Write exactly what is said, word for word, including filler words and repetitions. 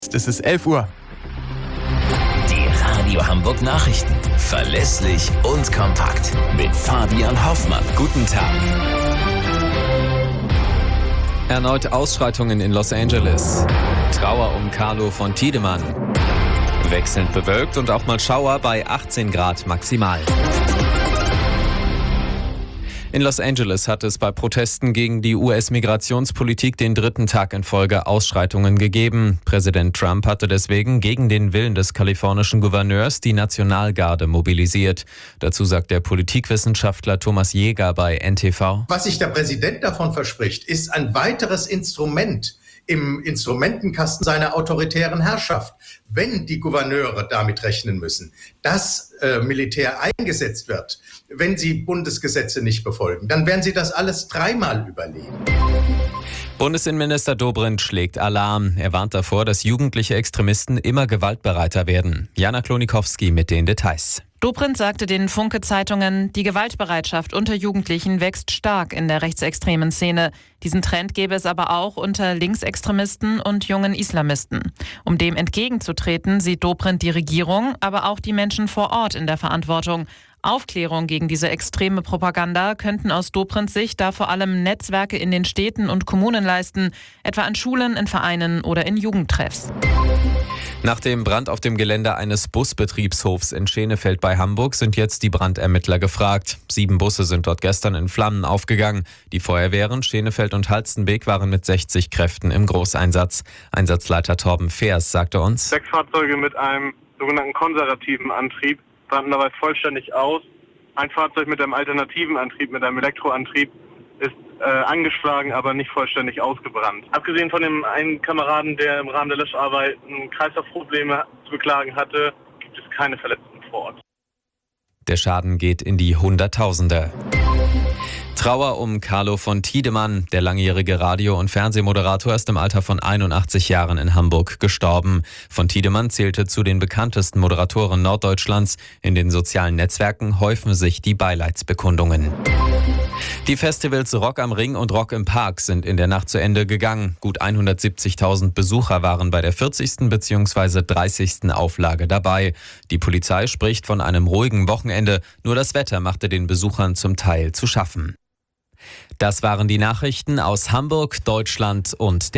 Es ist elf Uhr. Die Radio Hamburg Nachrichten. Verlässlich und kompakt. Mit Fabian Hoffmann. Guten Tag. Erneut Ausschreitungen in Los Angeles. Trauer um Carlo von Tiedemann. Wechselnd bewölkt und auch mal Schauer bei achtzehn Grad maximal. In Los Angeles hat es bei Protesten gegen die U S-Migrationspolitik den dritten Tag in Folge Ausschreitungen gegeben. Präsident Trump hatte deswegen gegen den Willen des kalifornischen Gouverneurs die Nationalgarde mobilisiert. Dazu sagt der Politikwissenschaftler Thomas Jäger bei N T V. Was sich der Präsident davon verspricht, ist ein weiteres Instrument im Instrumentenkasten seiner autoritären Herrschaft. Wenn die Gouverneure damit rechnen müssen, dass äh, Militär eingesetzt wird, wenn sie Bundesgesetze nicht befolgen, dann werden sie das alles dreimal überlegen. Bundesinnenminister Dobrindt schlägt Alarm. Er warnt davor, dass jugendliche Extremisten immer gewaltbereiter werden. Jana Klonikowski mit den Details. Dobrindt sagte den Funke-Zeitungen, die Gewaltbereitschaft unter Jugendlichen wächst stark in der rechtsextremen Szene. Diesen Trend gäbe es aber auch unter Linksextremisten und jungen Islamisten. Um dem entgegenzutreten, sieht Dobrindt die Regierung, aber auch die Menschen vor Ort in der Verantwortung. Aufklärung gegen diese extreme Propaganda könnten aus Dobrindts Sicht da vor allem Netzwerke in den Städten und Kommunen leisten, etwa an Schulen, in Vereinen oder in Jugendtreffs. Nach dem Brand auf dem Gelände eines Busbetriebshofs in Schenefeld bei Hamburg sind jetzt die Brandermittler gefragt. Sieben Busse sind dort gestern in Flammen aufgegangen. Die Feuerwehren Schenefeld und Halstenbek waren mit sechzig Kräften im Großeinsatz. Einsatzleiter Torben Feers sagte uns: Sechs Fahrzeuge mit einem sogenannten konservativen Antrieb brannten dabei vollständig aus. Ein Fahrzeug mit einem alternativen Antrieb, mit einem Elektroantrieb, ist äh, angeschlagen, aber nicht vollständig ausgebrannt. Abgesehen von dem einen Kameraden, der im Rahmen der Löscharbeiten Kreislaufprobleme zu beklagen hatte, gibt es keine Verletzten vor Ort. Der Schaden geht in die Hunderttausende. Trauer um Carlo von Tiedemann. Der langjährige Radio- und Fernsehmoderator ist im Alter von einundachtzig Jahren in Hamburg gestorben. Von Tiedemann zählte zu den bekanntesten Moderatoren Norddeutschlands. In den sozialen Netzwerken häufen sich die Beileidsbekundungen. Die Festivals Rock am Ring und Rock im Park sind in der Nacht zu Ende gegangen. Gut hundertsiebzigtausend Besucher waren bei der vierzigsten bzw. dreißigsten Auflage dabei. Die Polizei spricht von einem ruhigen Wochenende, nur das Wetter machte den Besuchern zum Teil zu schaffen. Das waren die Nachrichten aus Hamburg, Deutschland und der